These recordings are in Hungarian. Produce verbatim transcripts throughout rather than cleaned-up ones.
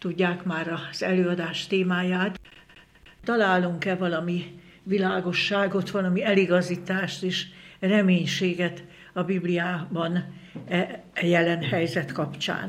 tudják már az előadás témáját. Találunk-e valami világosságot, valami eligazítást és reménységet a Bibliában e jelen helyzet kapcsán?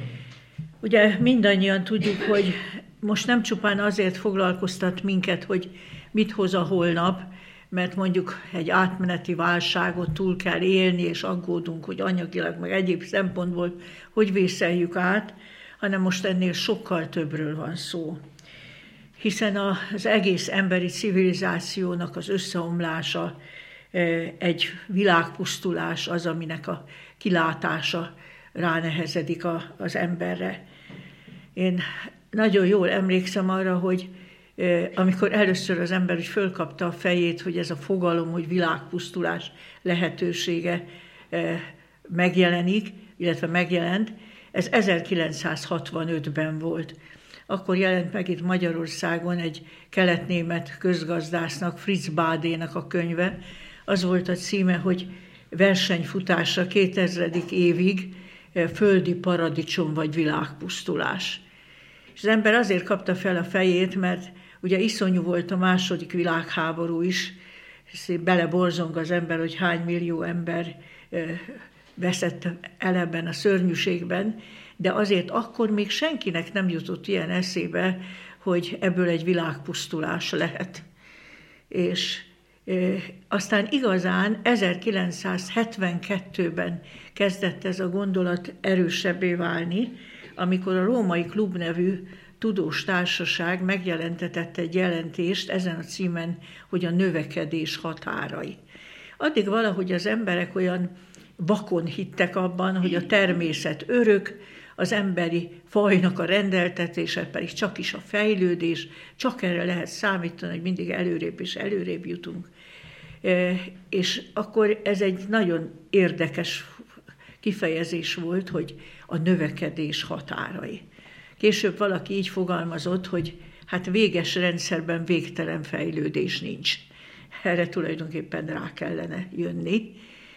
Ugye mindannyian tudjuk, hogy most nem csupán azért foglalkoztat minket, hogy mit hoz a holnap, mert mondjuk egy átmeneti válságot túl kell élni, és aggódunk, hogy anyagilag, meg egyéb szempontból hogy vészeljük át, hanem most ennél sokkal többről van szó. Hiszen az egész emberi civilizációnak az összeomlása, egy világpusztulás az, aminek a kilátása ránehezedik az emberre. Én nagyon jól emlékszem arra, hogy amikor először az ember úgy fölkapta a fejét, hogy ez a fogalom, hogy világpusztulás lehetősége megjelenik, illetve megjelent, ez ezerkilencszázhatvanötben volt. Akkor jelent meg itt Magyarországon egy keletnémet közgazdásznak, Fritz Badénak a könyve. Az volt a címe, hogy versenyfutása kétezredik évig, földi paradicsom vagy világpusztulás. És az ember azért kapta fel a fejét, mert ugye iszonyú volt a második világháború is, beleborzong az ember, hogy hány millió ember veszett el ebben a szörnyűségben, de azért akkor még senkinek nem jutott ilyen eszébe, hogy ebből egy világpusztulás lehet. És e, aztán igazán ezerkilencszázhetvenkettőben kezdett ez a gondolat erősebbé válni, amikor a Római Klub nevű tudós társaság megjelentetett egy jelentést ezen a címen, hogy a növekedés határai. Addig valahogy az emberek olyan vakon hittek abban, hogy a természet örök, az emberi fajnak a rendeltetése pedig csak is a fejlődés, csak erre lehet számítani, hogy mindig előrébb és előrébb jutunk. És akkor ez egy nagyon érdekes kifejezés volt, hogy a növekedés határai. Később valaki így fogalmazott, hogy hát véges rendszerben végtelen fejlődés nincs. Erre tulajdonképpen rá kellene jönni.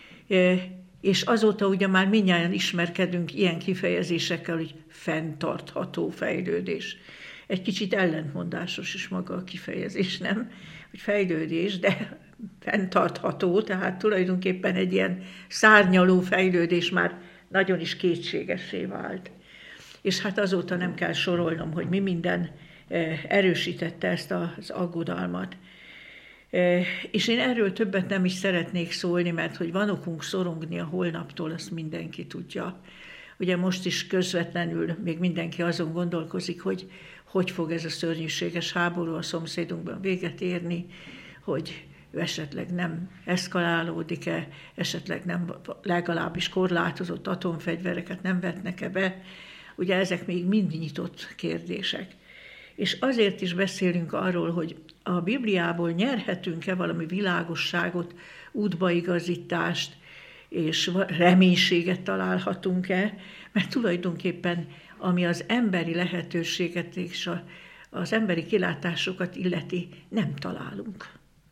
És azóta ugye már mindnyájan ismerkedünk ilyen kifejezésekkel, hogy fenntartható fejlődés. Egy kicsit ellentmondásos is maga a kifejezés, nem? Hogy fejlődés, de fenntartható, tehát tulajdonképpen egy ilyen szárnyaló fejlődés már nagyon is kétségessé vált. És hát azóta nem kell sorolnom, hogy mi minden erősítette ezt az aggodalmat. És én erről többet nem is szeretnék szólni, mert hogy van okunk szorongni a holnaptól, azt mindenki tudja. Ugye most is közvetlenül még mindenki azon gondolkozik, hogy hogy fog ez a szörnyűséges háború a szomszédunkban véget érni, hogy esetleg nem eszkalálódik-e, esetleg nem legalábbis korlátozott atomfegyvereket nem vetnek-e be. Ugye ezek még mind nyitott kérdések. És azért is beszélünk arról, hogy a Bibliából nyerhetünk-e valami világosságot, útbaigazítást, és reménységet találhatunk-e, mert tulajdonképpen ami az emberi lehetőséget és a, az emberi kilátásokat illeti, nem találunk.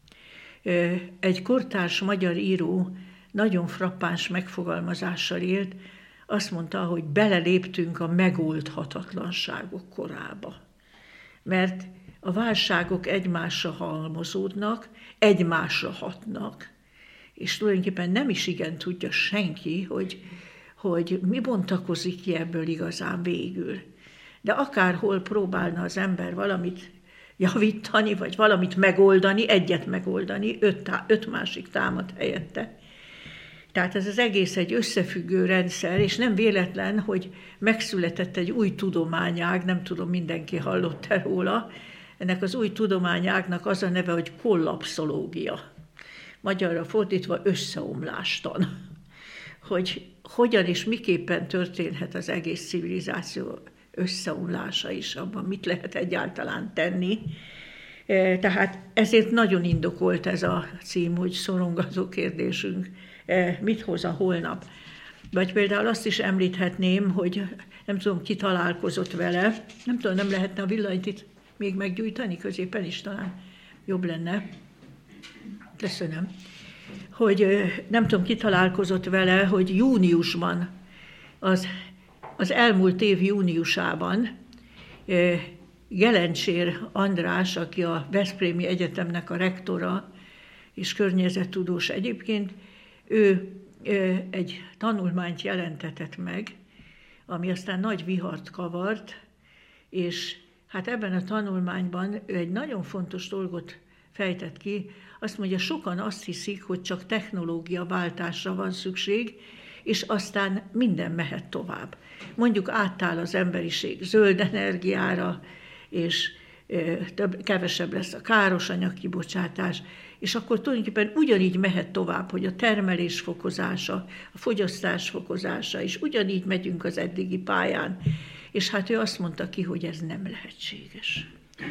Egy kortárs magyar író nagyon frappáns megfogalmazással élt, azt mondta, hogy beleléptünk a megoldhatatlanságok korába. Mert a válságok egymásra halmozódnak, egymásra hatnak, és tulajdonképpen nem is igen tudja senki, hogy, hogy mi bontakozik ki ebből igazán végül. De akárhol próbálna az ember valamit javítani, vagy valamit megoldani, egyet megoldani, öt, öt másik támad helyette. Tehát ez az egész egy összefüggő rendszer, és nem véletlen, hogy megszületett egy új tudományág, nem tudom, mindenki hallott-e róla. Ennek az új tudományágnak az a neve, hogy kollapszológia. Magyarra fordítva összeomlástan. Hogy hogyan és miképpen történhet az egész civilizáció összeomlása is, abban mit lehet egyáltalán tenni. Tehát ezért nagyon indokolt ez a cím, hogy szorongazó kérdésünk, mit hoz a holnap. Vagy például azt is említhetném, hogy nem tudom, ki találkozott vele, nem tudom, nem lehetne a villanyt itt még meggyújtani, középen is talán jobb lenne. Köszönöm. Hogy nem tudom, ki találkozott vele, hogy júniusban, az, az elmúlt év júniusában Gelencsér András, aki a Veszprémi Egyetemnek a rektora és környezettudós egyébként, ő egy tanulmányt jelentetett meg, ami aztán nagy vihart kavart, és hát ebben a tanulmányban ő egy nagyon fontos dolgot fejtett ki. Azt mondja, sokan azt hiszik, hogy csak technológiaváltásra van szükség, és aztán minden mehet tovább. Mondjuk átáll az emberiség zöld energiára, és több, kevesebb lesz a káros anyagkibocsátás, és akkor tulajdonképpen ugyanígy mehet tovább, hogy a termelés fokozása, a fogyasztás fokozása, és ugyanígy megyünk az eddigi pályán. És hát ő azt mondta ki, hogy ez nem lehetséges.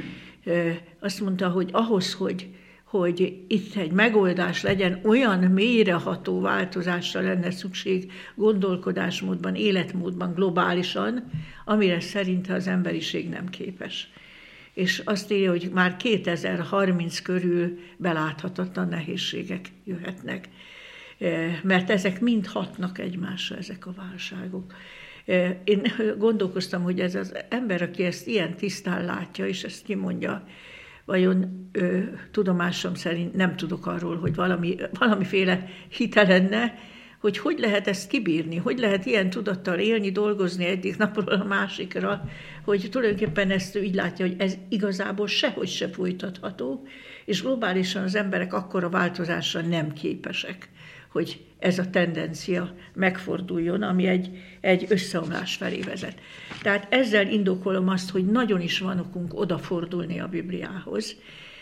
Azt mondta, hogy ahhoz, hogy, hogy itt egy megoldás legyen, olyan mélyreható változásra lenne szükség gondolkodásmódban, életmódban, globálisan, amire szerinte az emberiség nem képes. És azt írja, hogy már kétezer-harminc körül beláthatatlan nehézségek jöhetnek, mert ezek mind hatnak egymásra, ezek a válságok. Én gondolkoztam, hogy ez az ember, aki ezt ilyen tisztán látja, és ezt kimondja, vajon ö, tudomásom szerint nem tudok arról, hogy valami, valamiféle hite lenne, hogy hogy lehet ezt kibírni, hogy lehet ilyen tudattal élni, dolgozni egyik napról a másikra, hogy tulajdonképpen ezt ő így látja, hogy ez igazából sehogy se folytatható, és globálisan az emberek akkora változásra nem képesek, hogy ez a tendencia megforduljon, ami egy, egy összeomlás felé vezet. Tehát ezzel indokolom azt, hogy nagyon is van okunk odafordulni a Bibliához,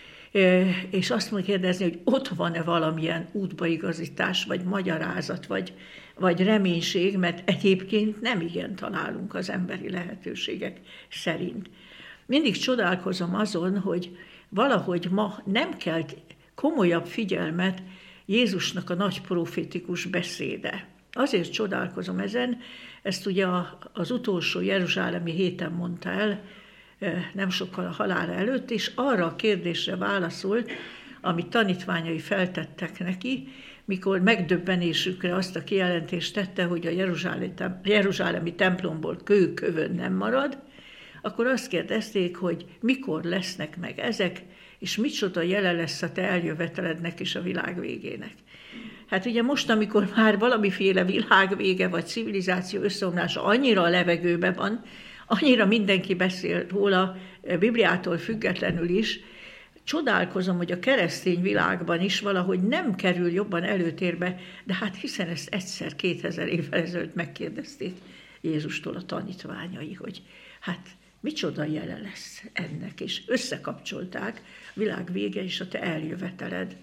és azt mondja kérdezni, hogy ott van-e valamilyen útbaigazítás, vagy magyarázat, vagy, vagy reménység, mert egyébként nem igen találunk az emberi lehetőségek szerint. Mindig csodálkozom azon, hogy valahogy ma nem kelt komolyabb figyelmet Jézusnak a nagy profétikus beszéde. Azért csodálkozom ezen, ezt ugye az utolsó jeruzsálemi héten mondta el, nem sokkal a halála előtt, és arra a kérdésre válaszolt, amit tanítványai feltettek neki, mikor megdöbbenésükre azt a kijelentést tette, hogy a jeruzsálemi templomból kő kövön nem marad, akkor azt kérdezték, hogy mikor lesznek meg ezek, és micsoda jele lesz a te eljövetelednek és a világ végének. Hát ugye most, amikor már valamiféle világvége vagy civilizáció összeomlása annyira a levegőben van, annyira mindenki beszél róla, Bibliától függetlenül is, csodálkozom, hogy a keresztény világban is valahogy nem kerül jobban előtérbe, de hát hiszen ezt egyszer kétezer évvel ezelőtt megkérdezték Jézustól a tanítványai, hogy hát micsoda jele lesz ennek, és összekapcsolták a világ vége és a te eljöveteled.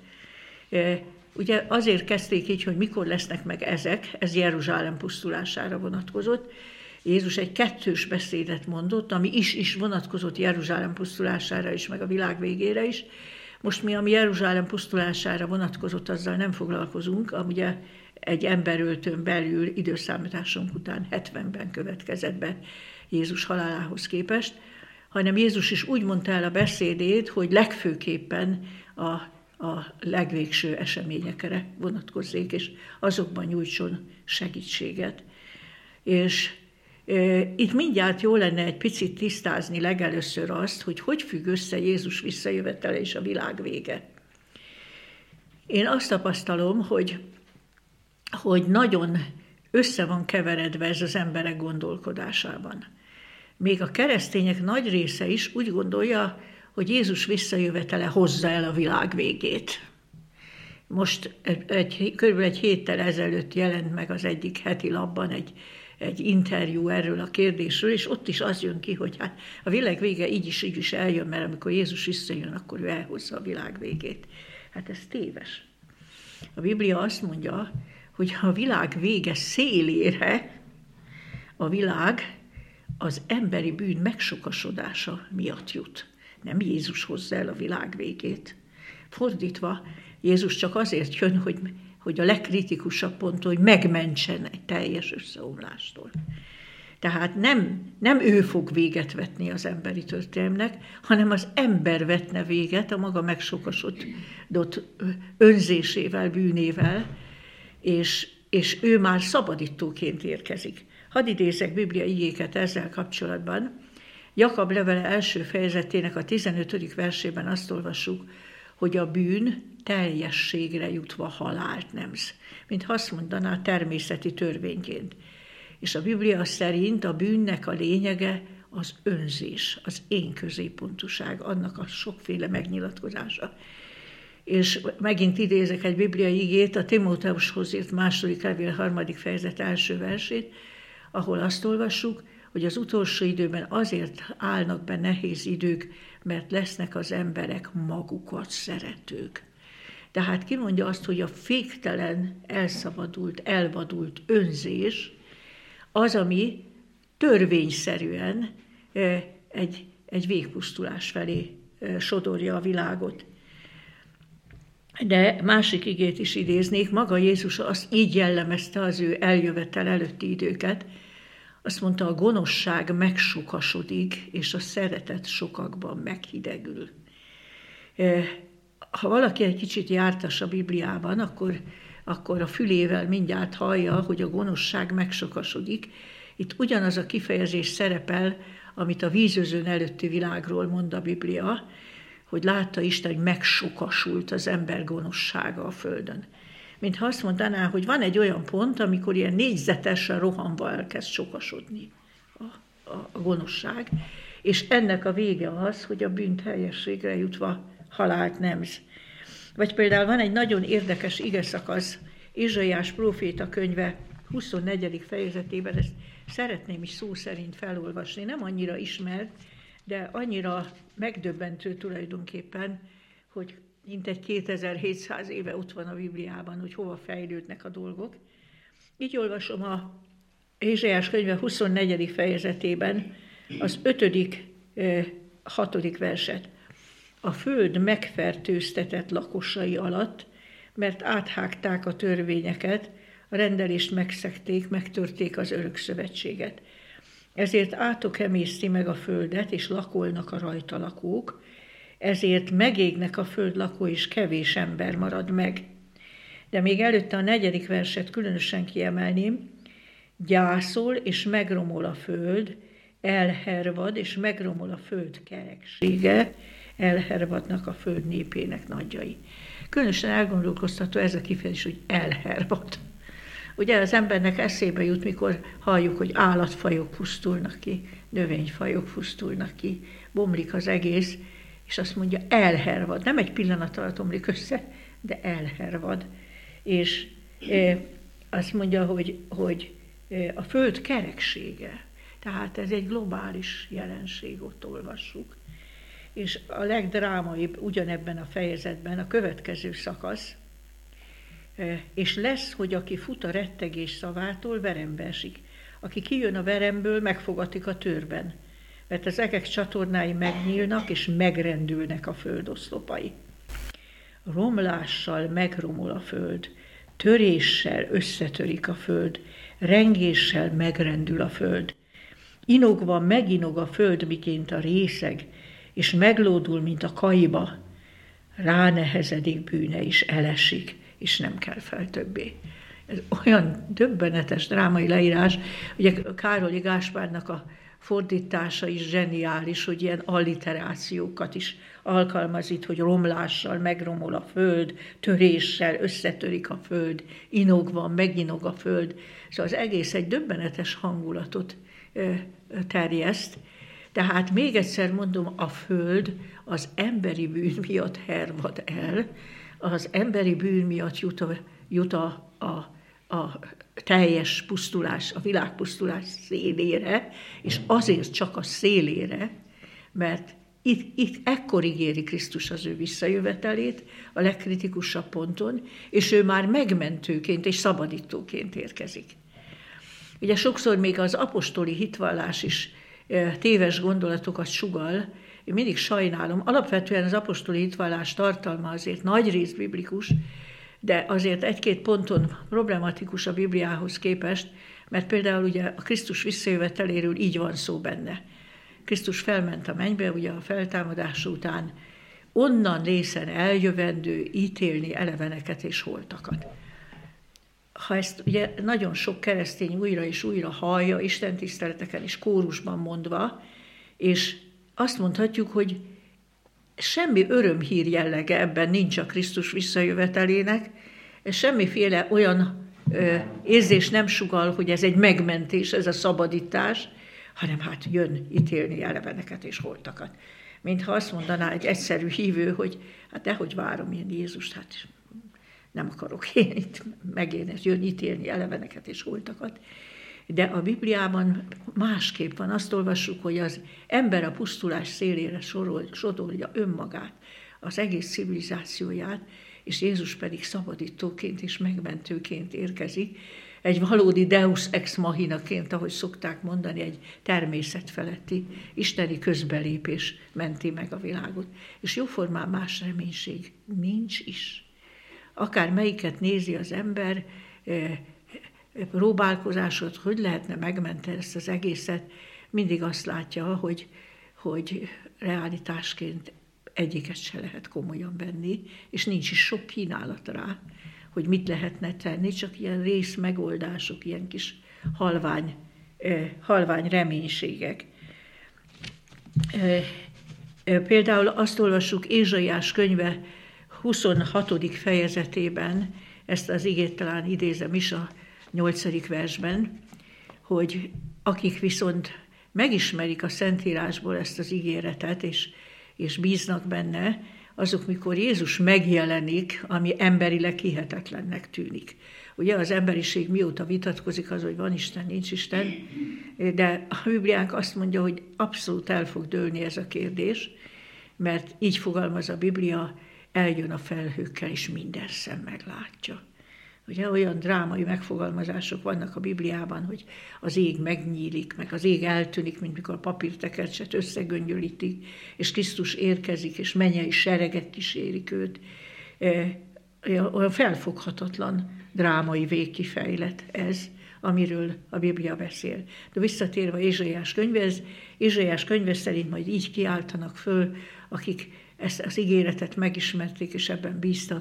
Ugye azért kezdték így, hogy mikor lesznek meg ezek, ez Jeruzsálem pusztulására vonatkozott. Jézus egy kettős beszédet mondott, ami is, is vonatkozott Jeruzsálem pusztulására is, meg a világ végére is. Most mi, ami Jeruzsálem pusztulására vonatkozott, azzal nem foglalkozunk, ugye egy emberöltőn belül időszámításunk után hetvenben következett be Jézus halálához képest, hanem Jézus is úgy mondta el a beszédét, hogy legfőképpen a, a legvégső eseményekre vonatkozzék, és azokban nyújtson segítséget. És e, itt mindjárt jó lenne egy picit tisztázni legelőször azt, hogy hogy függ össze Jézus visszajövetele és a világ vége. Én azt tapasztalom, hogy, hogy nagyon össze van keveredve ez az emberek gondolkodásában. Még a keresztények nagy része is úgy gondolja, hogy Jézus visszajövetele hozza el a világ végét. Most egy, kb. egy héttel ezelőtt jelent meg az egyik heti lapban egy, egy interjú erről a kérdésről, és ott is az jön ki, hogy hát a világ vége így is, így is eljön, mert amikor Jézus visszajön, akkor ő elhozza a világ végét. Hát ez téves. A Biblia azt mondja, hogy a világ vége szélére a világ az emberi bűn megsokasodása miatt jut. Nem Jézus hozza el a világ végét. Fordítva, Jézus csak azért jön, hogy, hogy a legkritikusabb ponton, hogy megmentsen egy teljes összeomlástól. Tehát nem, nem ő fog véget vetni az emberi történelmnek, hanem az ember vetne véget a maga megsokasodott önzésével, bűnével, és, és ő már szabadítóként érkezik. Hadd idézek Biblia igéket ezzel kapcsolatban. Jakab levele első fejezetének a tizenötödik versében azt olvassuk, hogy a bűn teljességre jutva halált nemz, mintha azt mondaná természeti törvényként. És a Biblia szerint a bűnnek a lényege az önzés, az én középpontúság, annak a sokféle megnyilatkozása. És megint idézek egy bibliai igét, a Timóteushoz írt második levél harmadik fejezet első versét, ahol azt olvassuk, hogy az utolsó időben azért állnak be nehéz idők, mert lesznek az emberek magukat szeretők. Tehát kimondja azt, hogy a féktelen, elszabadult, elvadult önzés az, ami törvényszerűen egy, egy végpusztulás felé sodorja a világot. De másik igét is idéznék, maga Jézus azt így jellemezte az ő eljövetel előtti időket, azt mondta, a gonoszság megsokasodik, és a szeretet sokakban meghidegül. Ha valaki egy kicsit jártas a Bibliában, akkor, akkor a fülével mindjárt hallja, hogy a gonoszság megsokasodik. Itt ugyanaz a kifejezés szerepel, amit a vízözön előtti világról mond a Biblia, hogy látta Isten, hogy megsokasult az ember gonoszsága a földön. Mintha azt mondaná, hogy van egy olyan pont, amikor ilyen négyzetesen rohanva elkezd sokasodni a, a, a gonoszság, és ennek a vége az, hogy a bűn teljességre jutva halált nemz. Vagy például van egy nagyon érdekes igeszakasz, Ézsaiás próféta könyve huszonnegyedik fejezetében, ezt szeretném is szó szerint felolvasni, nem annyira ismert, de annyira megdöbbentő tulajdonképpen, hogy mintegy kétezer-hétszáz éve ott van a Bibliában, hogy hova fejlődnek a dolgok. Így olvasom a Ézsaiás könyve huszonnegyedik fejezetében az ötödik, hatodik verset. A föld megfertőztetett lakosai alatt, mert áthágták a törvényeket, a rendelést megszegték, megtörték az örökszövetséget. Ezért átok emészti meg a földet, és lakolnak a rajta lakók, ezért megégnek a föld lakói, és kevés ember marad meg. De még előtte a negyedik verset különösen kiemelném, gyászol és megromol a föld, elhervad és megromol a föld kereksége, elhervadnak a föld népének nagyjai. Különösen elgondolkoztató ez a kifejezés, hogy elhervad. Ugye az embernek eszébe jut, mikor halljuk, hogy állatfajok pusztulnak ki, növényfajok pusztulnak ki, bomlik az egész, és azt mondja, elhervad. Nem egy pillanat alatt omlik össze, de elhervad. És e, azt mondja, hogy, hogy a föld kereksége. Tehát ez egy globális jelenség, ott olvassuk. És a legdrámaibb ugyanebben a fejezetben a következő szakasz, és lesz, hogy aki fut a rettegés szavától, verembe esik. Aki kijön a veremből, megfogatik a törben, mert az egek csatornái megnyílnak, és megrendülnek a földoszlopai. Romlással megromol a föld, töréssel összetörik a föld, rengéssel megrendül a föld. Inogva meginog a föld, miként a részeg, és meglódul, mint a kaiba. Ránehezedik bűne, és elesik, és nem kell fel többé. Ez olyan döbbenetes drámai leírás, ugye Károlyi Gáspárnak a fordítása is zseniális, hogy ilyen alliterációkat is alkalmaz itt, hogy romlással megromol a föld, töréssel összetörik a föld, inogva, meginog a föld. Szóval az egész egy döbbenetes hangulatot terjeszt. Tehát még egyszer mondom, a föld az emberi bűn miatt hervad el, az emberi bűn miatt jut a, jut a, a, a teljes pusztulás, a világpusztulás szélére, és azért csak a szélére, mert itt, itt ekkor ígéri Krisztus az ő visszajövetelét a legkritikusabb ponton, és ő már megmentőként és szabadítóként érkezik. Ugye sokszor még az apostoli hitvallás is téves gondolatokat sugall, én mindig sajnálom, alapvetően az apostoli hitvallás tartalma azért nagy rész biblikus, de azért egy-két ponton problematikus a Bibliához képest, mert például ugye a Krisztus visszajöveteléről így van szó benne. Krisztus felment a mennybe, ugye a feltámadás után, onnan részen eljövendő ítélni eleveneket és holtakat. Ha ezt ugye nagyon sok keresztény újra és újra hallja, istentiszteleteken és kórusban mondva, És azt mondhatjuk, hogy semmi örömhír jellege ebben nincs a Krisztus visszajövetelének, semmiféle olyan ö, érzés nem sugall, hogy ez egy megmentés, ez a szabadítás, hanem hát jön ítélni eleveneket és holtakat. Mintha azt mondaná egy egyszerű hívő, hogy hát dehogy várom én Jézust, hát nem akarok én itt megélni, jön ítélni eleveneket és holtakat. De a Bibliában másképp van. Azt olvassuk, hogy az ember a pusztulás szélére sorol, sodorja önmagát, az egész civilizációját, és Jézus pedig szabadítóként és megmentőként érkezik, egy valódi deus ex machinaként, ahogy szokták mondani, egy természetfeletti, isteni közbelépés menti meg a világot. És jóformán más reménység nincs is. Akár melyiket nézi az ember, próbálkozásot, hogy lehetne megmenteni ezt az egészet, mindig azt látja, hogy, hogy realitásként egyiket se lehet komolyan venni, és nincs is sok kínálat rá, hogy mit lehetne tenni, csak ilyen rész megoldások, ilyen kis halvány, eh, halvány reménységek. Eh, eh, például azt olvassuk Ézsaiás könyve huszonhatodik fejezetében, ezt az igét talán idézem is a nyolcadik versben, hogy akik viszont megismerik a Szentírásból ezt az ígéretet, és, és bíznak benne, azok, mikor Jézus megjelenik, ami emberileg hihetetlennek tűnik. Ugye az emberiség mióta vitatkozik az, hogy van Isten, nincs Isten, de a Bibliánk azt mondja, hogy abszolút el fog dőlni ez a kérdés, mert így fogalmaz a Biblia, eljön a felhőkkel, és minden szem meglátja. Ugye olyan drámai megfogalmazások vannak a Bibliában, hogy az ég megnyílik, meg az ég eltűnik, mint mikor a papírtekercset összegöngyölítik, és Krisztus érkezik, és mennyei seregek kísérik őt. Olyan felfoghatatlan drámai végkifejlet ez, amiről a Biblia beszél. De visszatérve Ézsaiás könyvhez, Ézsaiás könyve szerint majd így kiáltanak föl, akik ezt az ígéretet megismerték, és ebben bíztak.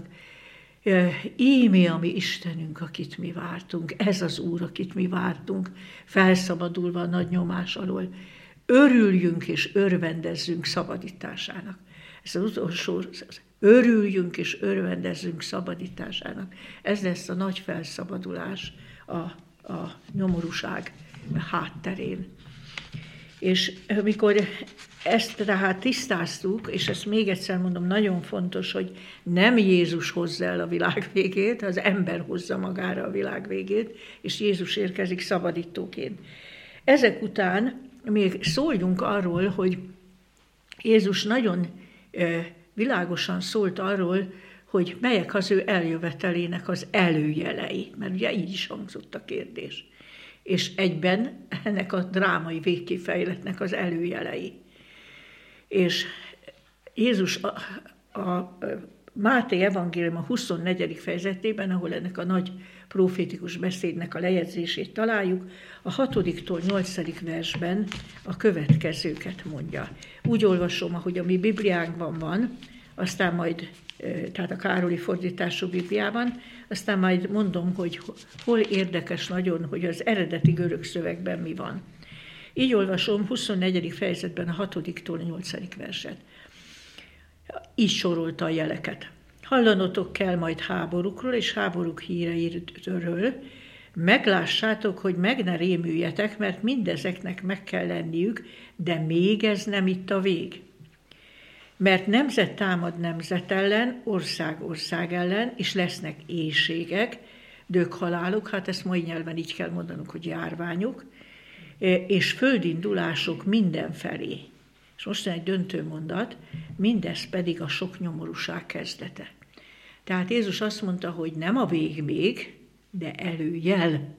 Ímé a mi Istenünk, akit mi vártunk, ez az Úr, akit mi vártunk, felszabadulva a nagy nyomás alól. Örüljünk és örvendezzünk szabadításának. Ez az utolsó, örüljünk és örvendezzünk szabadításának. Ez lesz a nagy felszabadulás a, a nyomorúság hátterén. És amikor ezt tehát tisztáztuk, és ezt még egyszer mondom, nagyon fontos, hogy nem Jézus hozza el a világ végét, az ember hozza magára a világ végét, és Jézus érkezik szabadítóként. Ezek után még szóljunk arról, hogy Jézus nagyon világosan szólt arról, hogy melyek az ő eljövetelének az előjelei, mert ugye így is hangzott a kérdés. És egyben ennek a drámai végkifejletnek az előjelei. És Jézus a, a Máté evangélium a huszonnegyedik fejezetében, ahol ennek a nagy profétikus beszédnek a lejegyzését találjuk, a hatodiktól nyolcadik versben a következőket mondja. Úgy olvasom, ahogy a mi Bibliánkban van, aztán majd, tehát a Károli fordítású Bibliában, aztán majd mondom, hogy hol érdekes nagyon, hogy az eredeti görög szövegben mi van. Így olvasom huszonnegyedik fejezetben a hatodiktól nyolcadik verset. Így sorolta a jeleket. Hallanotok kell majd háborúkról és háborúk híreiről, meglássátok, hogy meg ne rémüljetek, mert mindezeknek meg kell lenniük, de még ez nem itt a vég. Mert nemzet támad nemzet ellen, ország ország ellen, és lesznek éhségek, döghalálok, hát ezt mai nyelven így kell mondanunk, hogy járványok, és földindulások mindenfelé. És most egy döntő mondat, mindez pedig a sok nyomorúság kezdete. Tehát Jézus azt mondta, hogy nem a vég még, de előjel.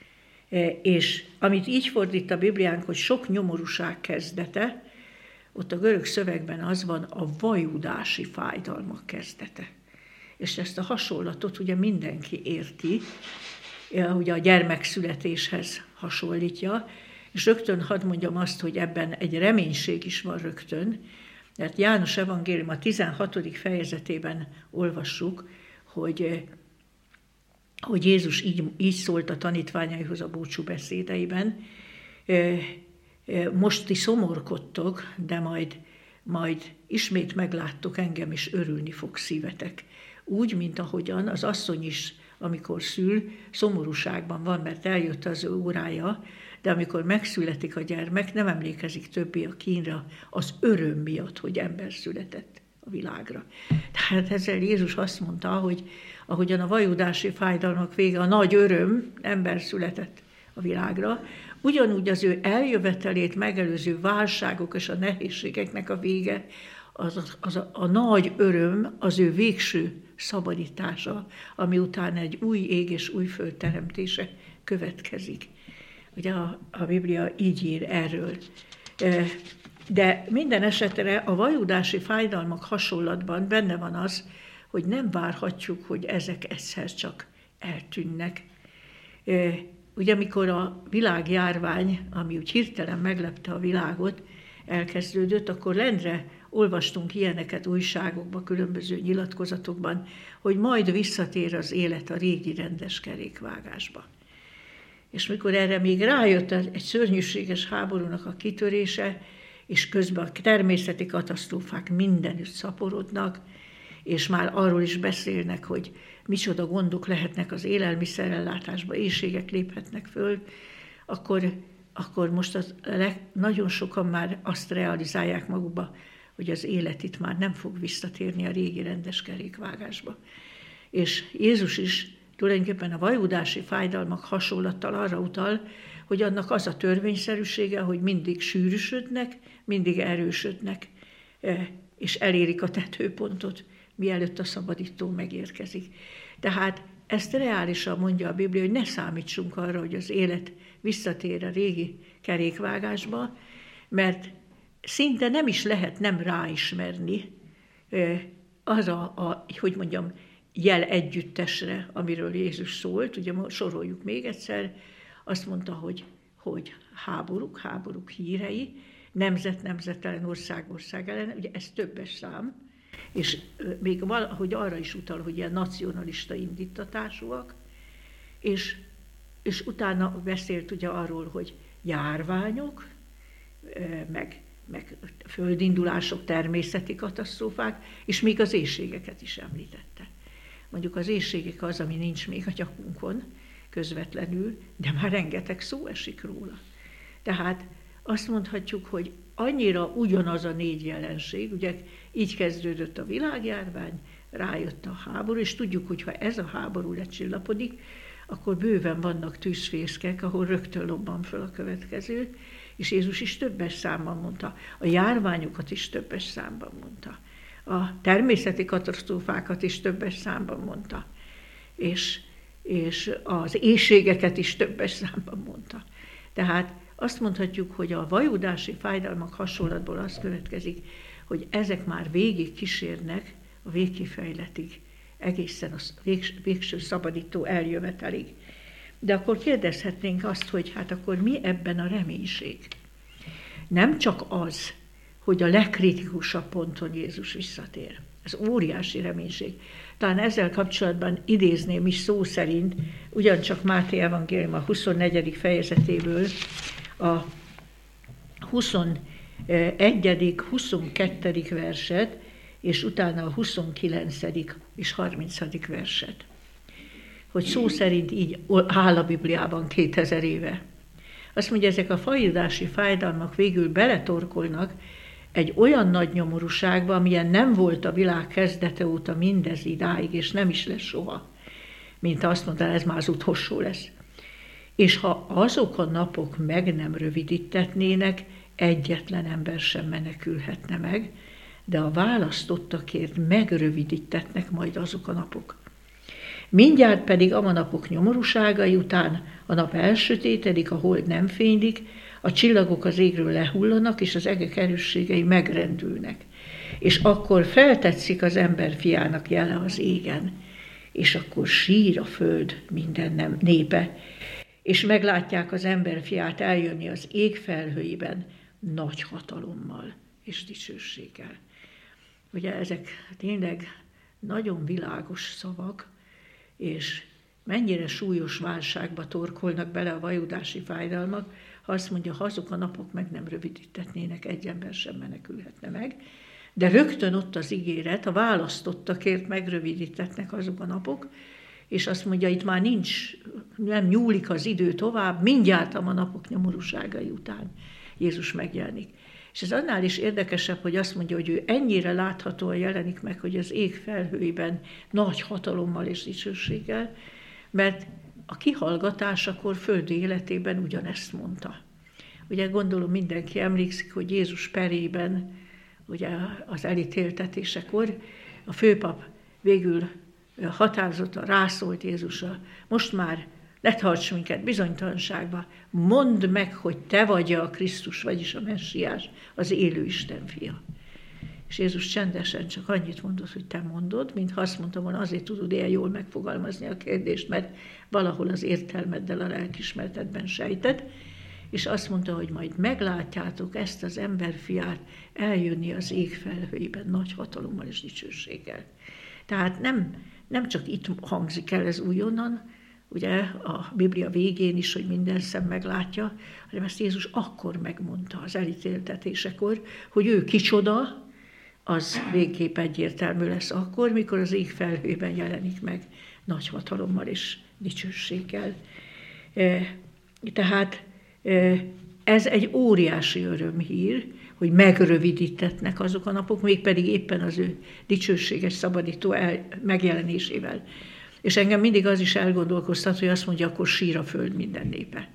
És amit így fordít a Bibliánk, hogy sok nyomorúság kezdete, ott a görög szövegben az van, a vajudási fájdalmak kezdete. És ezt a hasonlatot ugye mindenki érti, ugye a gyermekszületéshez hasonlítja, és rögtön hadd mondjam azt, hogy ebben egy reménység is van rögtön, mert János evangélium a tizenhatodik fejezetében olvassuk, hogy, hogy Jézus így, így szólt a tanítványaihoz a búcsú beszédeiben, most ti szomorkodtok, de majd, majd ismét megláttok engem, és örülni fog szívetek. Úgy, mint ahogyan az asszony is, amikor szül, szomorúságban van, mert eljött az ő órája, de amikor megszületik a gyermek, nem emlékezik többé a kínra az öröm miatt, hogy ember született a világra. Tehát ezzel Jézus azt mondta, hogy ahogyan a vajudási fájdalmak vége a nagy öröm, ember született a világra, ugyanúgy az ő eljövetelét megelőző válságok és a nehézségeknek a vége, az, az, az a, a nagy öröm, az ő végső szabadítása, ami után egy új ég és új föld teremtése következik. Ugye a, a Biblia így ír erről. De minden esetre a vajudási fájdalmak hasonlatban benne van az, hogy nem várhatjuk, hogy ezek egyszer csak eltűnnek. Ugye amikor a világjárvány, ami úgy hirtelen meglepte a világot, elkezdődött, akkor lendre olvastunk ilyeneket újságokban, különböző nyilatkozatokban, hogy majd visszatér az élet a régi rendes kerékvágásba. És mikor erre még rájött egy szörnyűséges háborúnak a kitörése, és közben a természeti katasztrófák mindenütt szaporodnak, és már arról is beszélnek, hogy micsoda gondok lehetnek az élelmiszerellátásba, éhségek léphetnek föl, akkor, akkor most az, nagyon sokan már azt realizálják magukba, hogy az élet itt már nem fog visszatérni a régi rendes kerékvágásba. És Jézus is tulajdonképpen a vajudási fájdalmak hasonlattal arra utal, hogy annak az a törvényszerűsége, hogy mindig sűrűsödnek, mindig erősödnek, és elérik a tetőpontot, mielőtt a szabadító megérkezik. Tehát ezt reálisan mondja a Biblia, hogy ne számítsunk arra, hogy az élet visszatér a régi kerékvágásba, mert szinte nem is lehet nem ráismerni arra, a, hogy mondjam, jel együttesre, amiről Jézus szólt. Ugye soroljuk még egyszer, azt mondta, hogy, hogy háborúk, háborúk hírei, nemzet nemzet ellen, ország ország ellen, ugye ez többes szám, és még valahogy arra is utal, hogy ilyen nacionalista indítatásúak, és, és utána beszélt ugye arról, hogy járványok, meg, meg földindulások, természeti katasztrófák, és még az éhségeket is említette. Mondjuk az éhségek az, ami nincs még a nyakunkon közvetlenül, de már rengeteg szó esik róla. Tehát azt mondhatjuk, hogy annyira ugyanaz a négy jelenség, ugye így kezdődött a világjárvány, rájött a háború, és tudjuk, hogy ha ez a háború lecsillapodik, akkor bőven vannak tűzfészkek, ahol rögtön lobban föl a következő, és Jézus is többes számban mondta, a járványokat is többes számban mondta, a természeti katasztrófákat is többes számban mondta, és, és az éhségeket is többes számban mondta. Tehát azt mondhatjuk, hogy a vajudási fájdalmak hasonlatból az következik, hogy ezek már végig kísérnek a végkifejletig, egészen a végs, végső szabadító eljövetelig. De akkor kérdezhetnénk azt, hogy hát akkor mi ebben a reménység? Nem csak az, hogy a legkritikusabb ponton Jézus visszatér. Ez óriási reménység. Talán ezzel kapcsolatban idézném is szó szerint, ugyancsak Máté evangélium a huszonnegyedik fejezetéből, a huszonegyedik huszonkettedik verset, és utána a huszonkilencedik és harmincadik verset. Hogy szó szerint így áll a Bibliában kétezer éve. Azt mondja, ezek a vajudási fájdalmak végül beletorkolnak egy olyan nagy nyomorúságba, amilyen nem volt a világ kezdete óta mindez idáig, és nem is lesz soha. Mint azt mondta, ez már az utolsó lesz. És ha azok a napok meg nem rövidítetnének, egyetlen ember sem menekülhetne meg, de a választottakért megrövidítetnek majd azok a napok. Mindjárt pedig a napok nyomorúságai után a nap elsötétedik, a hold nem fénylik, a csillagok az égről lehullanak, és az egek erősségei megrendülnek. És akkor feltetszik az ember fiának jele az égen, és akkor sír a föld minden nem népe, és meglátják az ember fiát eljönni az ég felhőiben nagy hatalommal és dicsőséggel. Ugye ezek tényleg nagyon világos szavak, és mennyire súlyos válságba torkolnak bele a vajudási fájdalmak, ha azt mondja, ha azok a napok meg nem rövidítetnének, egy ember sem menekülhetne meg. De rögtön ott az ígéret, a választottakért megrövidítetnek azok a napok, és azt mondja, itt már nincs, nem nyúlik az idő tovább, mindjárt a napok nyomorúságai után Jézus megjelenik. És ez annál is érdekesebb, hogy azt mondja, hogy ő ennyire láthatóan jelenik meg, hogy az ég felhőiben nagy hatalommal és dicsőséggel, mert a kihallgatásakor földi életében ugyanezt mondta. Ugye gondolom mindenki emlékszik, hogy Jézus perében, ugye az elítéltetésekor a főpap végül határozottan rászólt Jézusra, most már ne tarts minket bizonytalanságba, mondd meg, hogy te vagy a Krisztus, vagyis a Messiás, az élő Isten fia. És Jézus csendesen csak annyit mondott, hogy te mondod, mintha azt mondtam volna, azért tudod ilyen jól megfogalmazni a kérdést, mert valahol az értelmeddel, a lelkismeretedben sejted, és azt mondta, hogy majd meglátjátok ezt az emberfiát eljönni az ég felhőiben nagy hatalommal és dicsőséggel. Tehát nem, nem csak itt hangzik el ez újonnan, ugye a Biblia végén is, hogy minden szem meglátja, hanem ezt Jézus akkor megmondta az elítéltetésekor, hogy ő kicsoda, az végképp egyértelmű lesz akkor, mikor az ég felhőben jelenik meg nagy hatalommal és dicsőséggel. Tehát ez egy óriási örömhír, hogy megrövidítetnek azok a napok, mégpedig éppen az ő dicsőséges, szabadító el, megjelenésével. És engem mindig az is elgondolkoztat, hogy azt mondja, akkor sír a föld minden népe.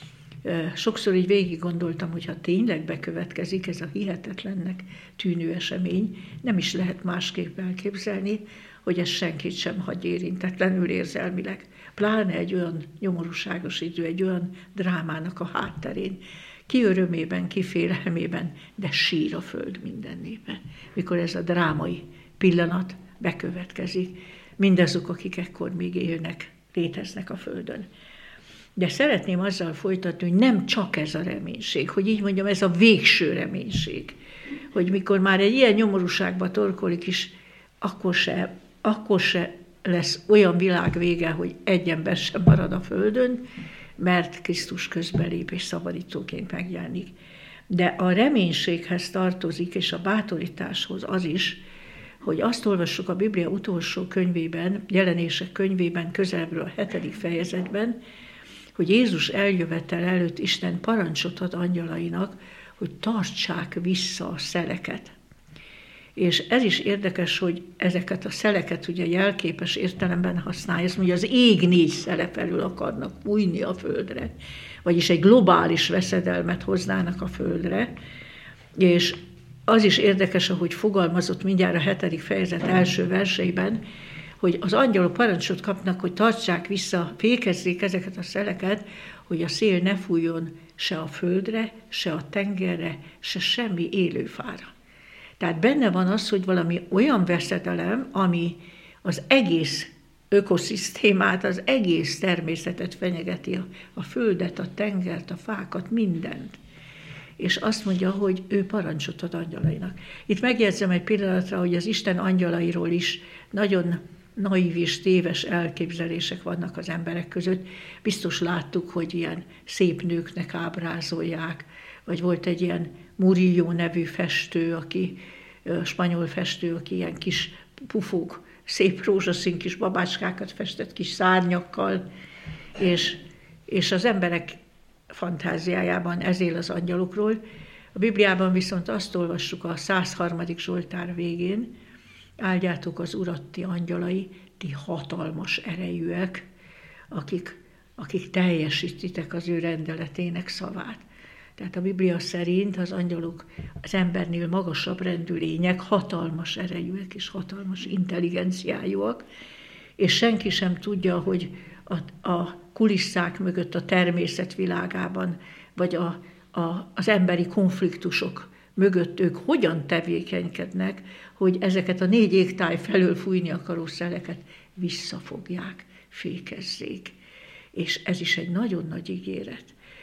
Sokszor így végig gondoltam, hogy ha tényleg bekövetkezik ez a hihetetlennek tűnő esemény, nem is lehet másképp elképzelni, hogy ez senkit sem hagy érintetlenül érzelmileg. Pláne egy olyan nyomorúságos idő, egy olyan drámának a hátterén. Ki örömében, ki félelmében, de sír a föld minden népe. Mikor ez a drámai pillanat bekövetkezik, mindazok, akik ekkor még élnek, léteznek a földön. De szeretném azzal folytatni, hogy nem csak ez a reménység, hogy így mondjam, ez a végső reménység, hogy mikor már egy ilyen nyomorúságba torkolik is, akkor se, akkor se lesz olyan világ vége, hogy egy ember sem marad a földön, mert Krisztus közbelép és szabadítóként megjelenik. De a reménységhez tartozik, és a bátorításhoz az is, hogy azt olvassuk a Biblia utolsó könyvében, Jelenések könyvében, közelebbről a hetedik fejezetben, hogy Jézus eljövetel előtt Isten parancsot ad angyalainak, hogy tartsák vissza a szeleket. És ez is érdekes, hogy ezeket a szeleket ugye jelképes értelemben használja, ezt mondja, az ég négy szele felül akarnak fújni a földre, vagyis egy globális veszedelmet hoznának a földre, és az is érdekes, ahogy fogalmazott mindjárt a hetedik fejezet első verseiben, hogy az angyalok parancsot kapnak, hogy tartsák vissza, fékezzék ezeket a szeleket, hogy a szél ne fújjon se a földre, se a tengerre, se semmi élőfára. Tehát benne van az, hogy valami olyan veszedelem, ami az egész ökoszisztémát, az egész természetet fenyegeti, a, a földet, a tengert, a fákat, mindent. És azt mondja, hogy ő parancsot ad angyalainak. Itt megjegyzem egy pillanatra, hogy az Isten angyalairól is nagyon naív és téves elképzelések vannak az emberek között. Biztos láttuk, hogy ilyen szép nőknek ábrázolják, vagy volt egy ilyen Murillo nevű festő, aki, spanyol festő, aki ilyen kis pufók, szép rózsaszín kis babácskákat festett kis szárnyakkal, és, és az emberek fantáziájában ez él az angyalokról. A Bibliában viszont azt olvassuk a százharmadik Zsoltár végén, áldjátok az Urat, ti angyalai, ti hatalmas erejűek, akik, akik teljesítitek az ő rendeletének szavát. Tehát a Biblia szerint az angyalok az embernél magasabb rendű lények, hatalmas erejűek és hatalmas intelligenciájúak, és senki sem tudja, hogy a, a kulisszák mögött a természet világában, vagy a, a, az emberi konfliktusok mögött ők hogyan tevékenykednek, hogy ezeket a négy égtáj felől fújni akaró szeleket visszafogják, fékezzék. És ez is egy nagyon nagy ígéret.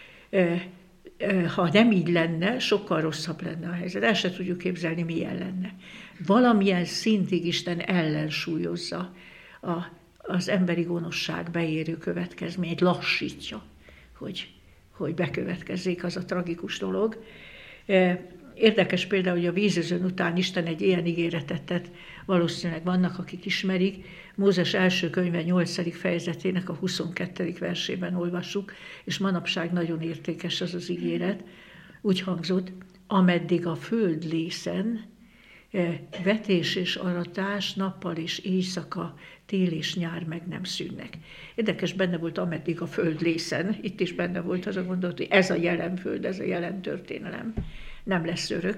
Ha nem így lenne, sokkal rosszabb lenne a helyzet. El se tudjuk képzelni, milyen lenne. Valamilyen szintig Isten ellensúlyozza a, az emberi gonoszság beérő következményét, lassítja, hogy, hogy bekövetkezzék az a tragikus dolog. Érdekes például, hogy a vízözön után Isten egy ilyen ígéretet tett, valószínűleg vannak, akik ismerik. Mózes első könyve nyolcadik fejezetének a huszonkettedik versében olvassuk, és manapság nagyon értékes az az ígéret. Úgy hangzott, ameddig a föld lészen, vetés és aratás, nappal és éjszaka, tél és nyár meg nem szűnnek. Érdekes, benne volt ameddig a föld lészen, itt is benne volt az a gondolat, hogy ez a jelen föld, ez a jelen történelem nem lesz örök,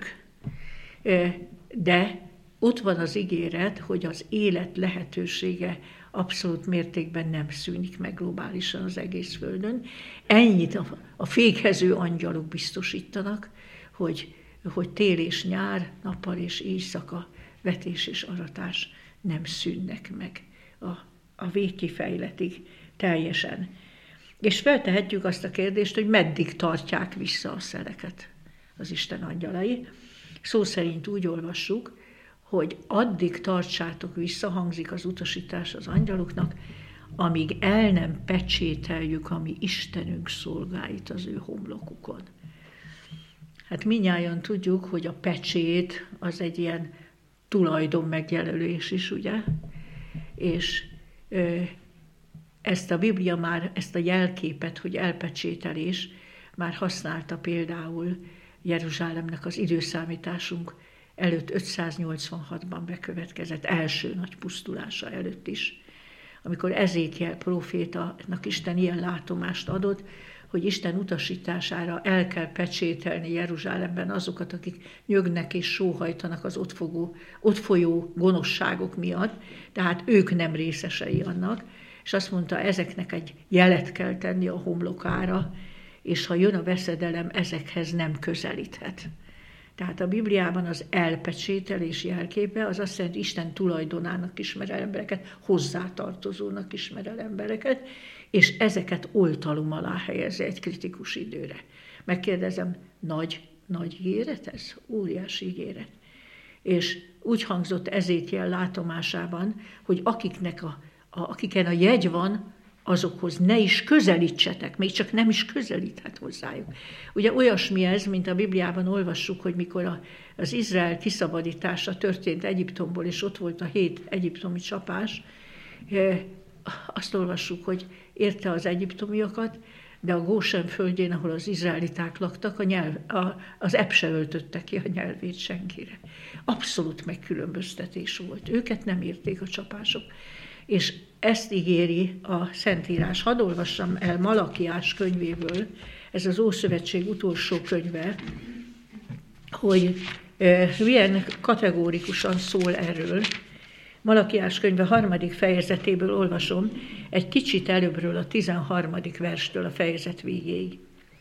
de ott van az ígéret, hogy az élet lehetősége abszolút mértékben nem szűnik meg globálisan az egész földön. Ennyit a, a fékező angyalok biztosítanak, hogy, hogy tél és nyár, nappal és éjszaka, vetés és aratás nem szűnnek meg a, a végkifejletig teljesen. És feltehetjük azt a kérdést, hogy meddig tartják vissza a szeleket az Isten angyalai. Szó szerint úgy olvassuk, hogy addig tartsátok vissza, hangzik az utasítás az angyaloknak, amíg el nem pecsételjük a mi Istenünk szolgáit az ő homlokukon. Hát mindnyájan tudjuk, hogy a pecsét az egy ilyen tulajdon megjelölés is, ugye? És ö, ezt a Biblia már, ezt a jelképet, hogy elpecsételés, már használta például Jeruzsálemnek az időszámításunk előtt ötszáznyolcvanhatban bekövetkezett első nagy pusztulása előtt is, amikor Ezékiel prófétának Isten ilyen látomást adott, hogy Isten utasítására el kell pecsételni Jeruzsálemben azokat, akik nyögnek és sóhajtanak az ott, fogó, ott folyó gonoszságok miatt, tehát ők nem részesei annak, és azt mondta, ezeknek egy jelet kell tenni a homlokára, és ha jön a veszedelem, ezekhez nem közelíthet. Tehát a Bibliában az elpecsételés jelképe az azt jelenti, hogy Isten tulajdonának ismer el embereket, hozzátartozónak ismer el embereket, és ezeket oltalom alá helyezi egy kritikus időre. Megkérdezem, nagy, nagy ígéret ez? Óriási ígéret. És úgy hangzott Ezékiel látomásában, hogy akiknek a, a, akiken a jegy van, azokhoz ne is közelítsetek, még csak nem is közelíthet hozzájuk. Ugye olyasmi ez, mint a Bibliában olvassuk, hogy mikor a, az Izrael kiszabadítása történt Egyiptomból, és ott volt a hét egyiptomi csapás, azt olvassuk, hogy érte az egyiptomiakat, de a Gósen földjén, ahol az izraeliták laktak, a nyelv, a, az ebb se öltötte ki a nyelvét senkire. Abszolút megkülönböztetés volt. Őket nem érték a csapások. És ezt ígéri a Szentírás. Hadd olvassam el Malakiás könyvéből, ez az Ószövetség utolsó könyve, hogy e, milyen kategórikusan szól erről. Malakiás könyve harmadik fejezetéből olvasom, egy kicsit előbbről a tizenharmadik verstől a fejezet végéig.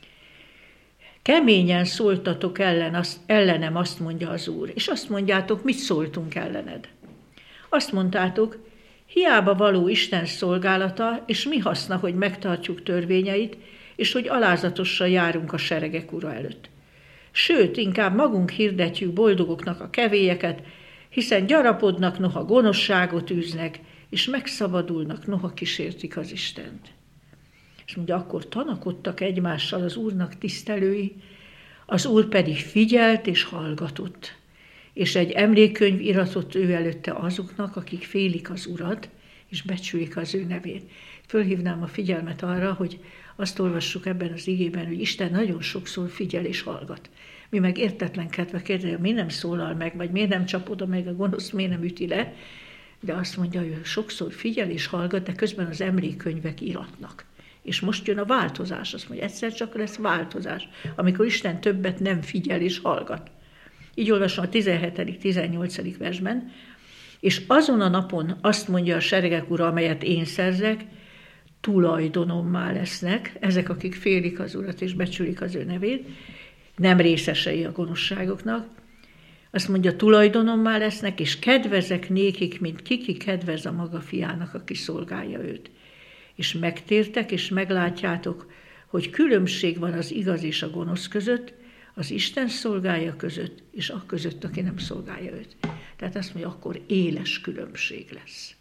Keményen szóltatok ellen, azt, ellenem, azt mondja az Úr, és azt mondjátok, mit szóltunk ellened. Azt mondtátok, hiába való Isten szolgálata, és mi haszna, hogy megtartjuk törvényeit, és hogy alázatosan járunk a seregek ura előtt. Sőt, inkább magunk hirdetjük boldogoknak a kevélyeket, hiszen gyarapodnak, noha gonoszságot űznek, és megszabadulnak, noha kísértik az Istent. És mondja, akkor tanakodtak egymással az Úrnak tisztelői, az Úr pedig figyelt és hallgatott, és egy emlékkönyv iratott ő előtte azoknak, akik félik az Urat, és becsülik az ő nevét. Fölhívnám a figyelmet arra, hogy azt olvassuk ebben az igében, hogy Isten nagyon sokszor figyel és hallgat. Mi meg értetlenkedve kérdezik, miért nem szólal meg, vagy miért nem csap oda meg a gonosz, miért nem üti le, de azt mondja, hogy sokszor figyel és hallgat, de közben az emlékkönyvek iratnak. És most jön a változás, azt mondja, egyszer csak lesz változás, amikor Isten többet nem figyel és hallgat. Így olvasom a tizenhetedik tizennyolcadik versben, és azon a napon azt mondja a seregek ura, amelyet én szerzek, tulajdonommá lesznek, ezek, akik félik az Urat és becsülik az ő nevét, nem részesei a gonoszságoknak, azt mondja, tulajdonommá lesznek, és kedvezek nékik, mint kiki kedvez a maga fiának, aki szolgálja őt. És megtértek, és meglátjátok, hogy különbség van az igaz és a gonosz között, az Isten szolgálja között, és a között, aki nem szolgálja őt. Tehát azt mondja, akkor éles különbség lesz.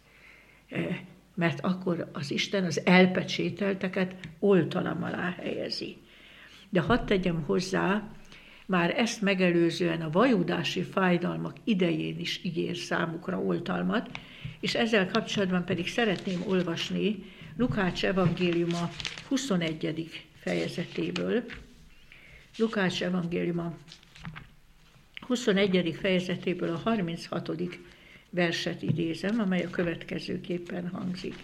Mert akkor az Isten az elpecsételteket oltalom alá helyezi. de hadd tegyem hozzá, már ezt megelőzően a vajudási fájdalmak idején is ígér számukra oltalmat, és ezzel kapcsolatban pedig szeretném olvasni Lukács evangéliuma huszonegyedik fejezetéből. Lukács evangéliuma huszonegyedik fejezetéből a harminchatodik verset idézem, amely a következőképpen hangzik.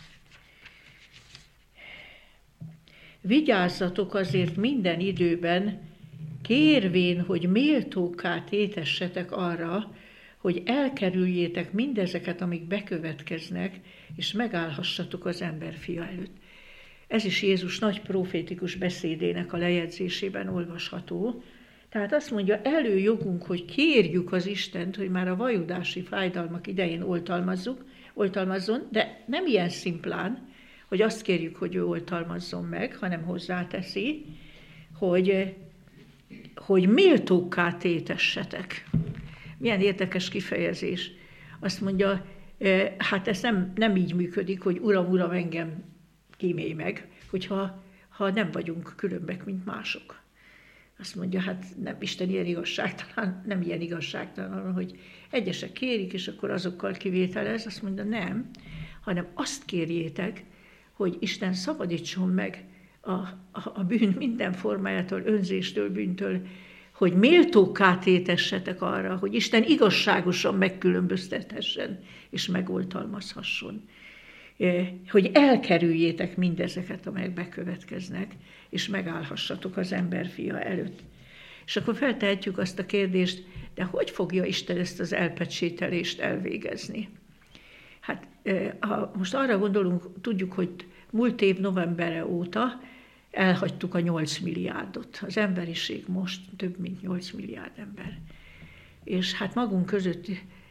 Vigyázzatok azért minden időben, kérvén, hogy méltókká tétessetek arra, hogy elkerüljétek mindezeket, amik bekövetkeznek, és megállhassatok az emberfia előtt. Ez is Jézus nagy profétikus beszédének a lejegyzésében olvasható. Tehát azt mondja, előjogunk, hogy kérjük az Istent, hogy már a vajudási fájdalmak idején oltalmazzuk, oltalmazzon, de nem ilyen szimplán, hogy azt kérjük, hogy ő oltalmazzon meg, hanem hozzáteszi, hogy, hogy méltókká tétessetek. Milyen érdekes kifejezés. Azt mondja, hát ez nem, nem így működik, hogy Uram, Uram, engem kímélj meg, hogyha ha nem vagyunk különbek, mint mások. Azt mondja, hát nem, Isten ilyen igazságtalan, nem ilyen igazságtalan, hogy egyesek kérik, és akkor azokkal kivételez. Azt mondja, nem, hanem azt kérjétek, hogy Isten szabadítson meg a, a, a bűn minden formájától, önzéstől, bűntől, hogy méltókká tétessetek arra, hogy Isten igazságosan megkülönböztethessen és megoltalmazhasson. Hogy elkerüljétek mindezeket, amelyek bekövetkeznek, és megállhassatok az emberfia előtt. És akkor feltehetjük azt a kérdést, de hogy fogja Isten ezt az elpecsételést elvégezni? Hát ha most arra gondolunk, tudjuk, hogy múlt év novembere óta elhagytuk a nyolc milliárdot. Az emberiség most több mint nyolc milliárd ember. És hát magunk között,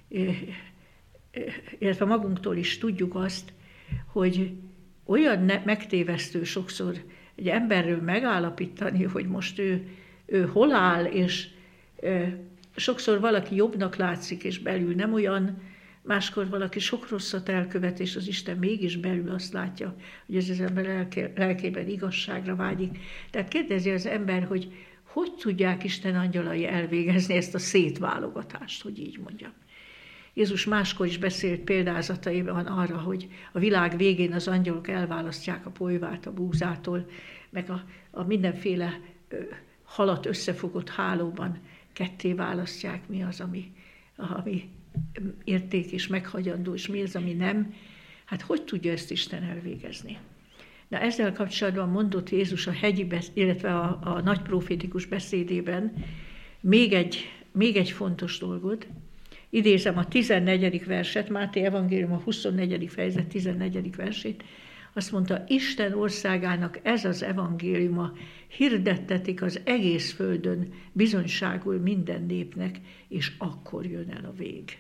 illetve magunktól is tudjuk azt, hogy olyan megtévesztő sokszor egy emberről megállapítani, hogy most ő, ő hol áll, és sokszor valaki jobbnak látszik, és belül nem olyan, máskor valaki sok rosszat elkövet, és az Isten mégis belül azt látja, hogy ez az ember lelke, lelkében igazságra vágyik. Tehát kérdezi az ember, hogy hogy tudják Isten angyalai elvégezni ezt a szétválogatást, hogy így mondjam. Jézus máskor is beszélt példázataiban arra, hogy a világ végén az angyalok elválasztják a polyvát a búzától, meg a, a mindenféle ö, halat összefogott hálóban ketté választják, mi az, ami, ami érték és meghagyandó, és mi az, ami nem. Hát hogy tudja ezt Isten elvégezni? Na, ezzel kapcsolatban mondott Jézus a hegyi, besz- illetve a, a nagy profétikus beszédében még egy, még egy fontos dolgot. Idézem a tizennegyedik verset, Máté evangélium a huszonnegyedik fejezet tizennegyedik versét. Azt mondta, Isten országának ez az evangéliuma hirdettetik az egész földön bizonyságul minden népnek, és akkor jön el a vég.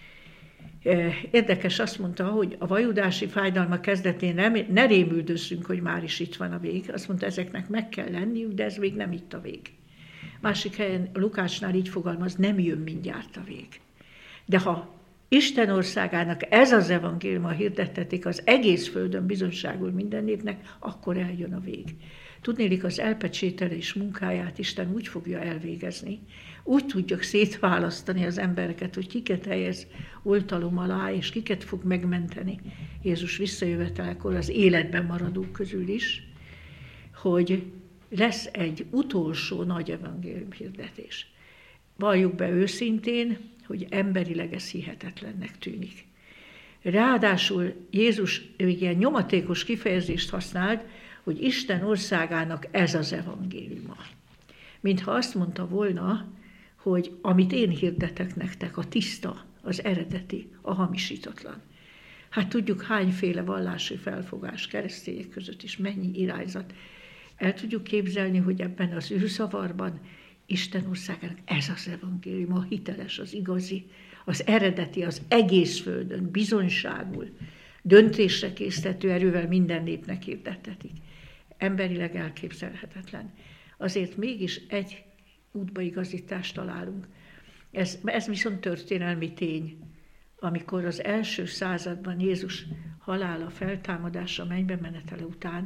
Érdekes, azt mondta, hogy a vajudási fájdalma kezdetén nem, ne rémüldözzünk, hogy már is itt van a vég. Azt mondta, ezeknek meg kell lenniük, de ez még nem itt a vég. Másik helyen Lukácsnál így fogalmaz, nem jön mindjárt a vég. De ha Isten országának ez az evangéliuma hirdettetik az egész földön bizonyságul minden népnek, akkor eljön a vég. Tudnélik, az elpecsételés munkáját Isten úgy fogja elvégezni, úgy tudjuk szétválasztani az embereket, hogy kiket helyez oltalom alá, és kiket fog megmenteni Jézus visszajövetelekor az életben maradók közül is, hogy lesz egy utolsó nagy evangélium hirdetés. Valljuk be őszintén, hogy emberileg ez hihetetlennek tűnik. Ráadásul Jézus ilyen nyomatékos kifejezést használt, hogy Isten országának ez az evangéliuma. Mintha azt mondta volna, hogy amit én hirdetek nektek, a tiszta, az eredeti, a hamisítatlan. Hát tudjuk, hányféle vallási felfogás keresztények között is, mennyi irányzat. El tudjuk képzelni, hogy ebben az űrzavarban Isten országának ez az evangélium, a hiteles, az igazi, az eredeti, az egész földön, bizonyságul, döntésre késztető erővel minden népnek hirdettetik. Emberileg elképzelhetetlen. Azért mégis egy útbaigazítást találunk. Ez, ez viszont történelmi tény. Amikor az első században Jézus halála, feltámadása, mennybe menetele után